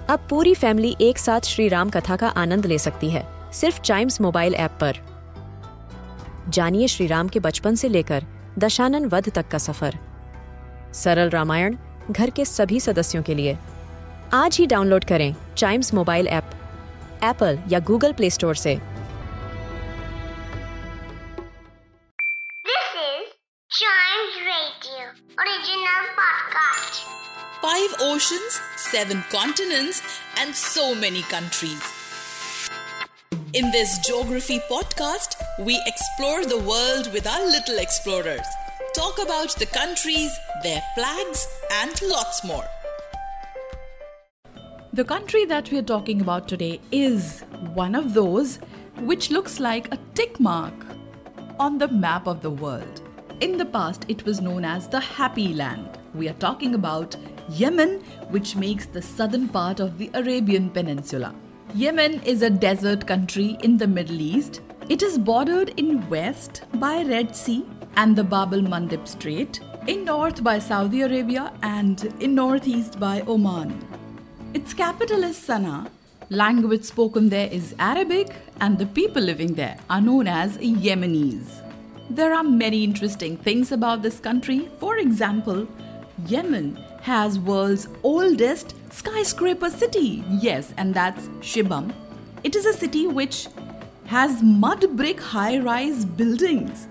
अब पूरी फैमिली एक साथ श्री राम कथा का आनंद ले सकती है सिर्फ चाइम्स मोबाइल ऐप पर। जानिए श्री राम के बचपन से लेकर दशानन वध तक का सफर। सरल रामायण घर के सभी सदस्यों के लिए। आज ही डाउनलोड करें चाइम्स मोबाइल ऐप एप्पल या गूगल प्ले स्टोर से। This is Chimes Radio original podcast. 5 oceans, 7 continents, and so many countries. In this geography podcast, we explore the world with our little explorers. Talk about the countries, their flags, and lots more. The country that we are talking about today is one of those which looks like a tick mark on the map of the world. In the past, it was known as the Happy Land. We are talking about Yemen, which makes the southern part of the Arabian Peninsula. Yemen is a desert country in the Middle East. It is bordered in west by Red Sea and the Bab el-Mandeb Strait, in north by Saudi Arabia and in northeast by Oman. Its capital is Sana'a. Language spoken there is Arabic and the people living there are known as Yemenis. There are many interesting things about this country. For example, Yemen has world's oldest skyscraper city. Yes, and that's Shibam. It is a city which has mud brick high-rise buildings.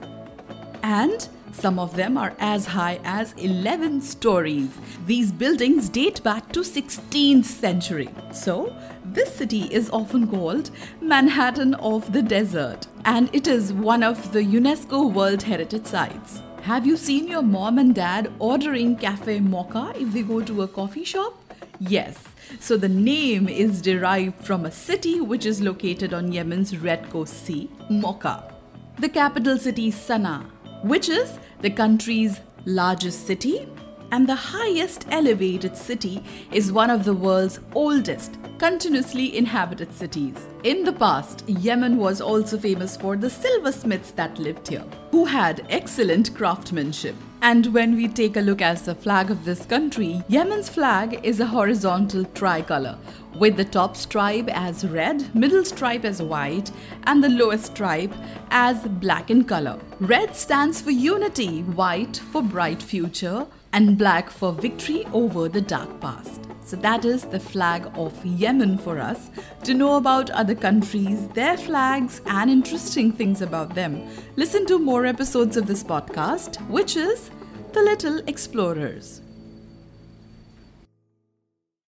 And some of them are as high as 11 stories. These buildings date back to 16th century. So, this city is often called Manhattan of the Desert, and it is one of the UNESCO World Heritage Sites. Have you seen your mom and dad ordering cafe mocha if they go to a coffee shop? Yes. So the name is derived from a city which is located on Yemen's Red Coast Sea, Mocha. The capital city is Sana'a, which is the country's largest city, and the highest elevated city is one of the world's oldest continuously inhabited cities. In the past, Yemen was also famous for the silversmiths that lived here, who had excellent craftsmanship. And when we take a look at the flag of this country, Yemen's flag is a horizontal tricolor, with the top stripe as red, middle stripe as white, and the lowest stripe as black in color. Red stands for unity, white for bright future, and black for victory over the dark past. So that is the flag of Yemen for us. To know about other countries, their flags, and interesting things about them, listen to more episodes of this podcast, which is The Little Explorers.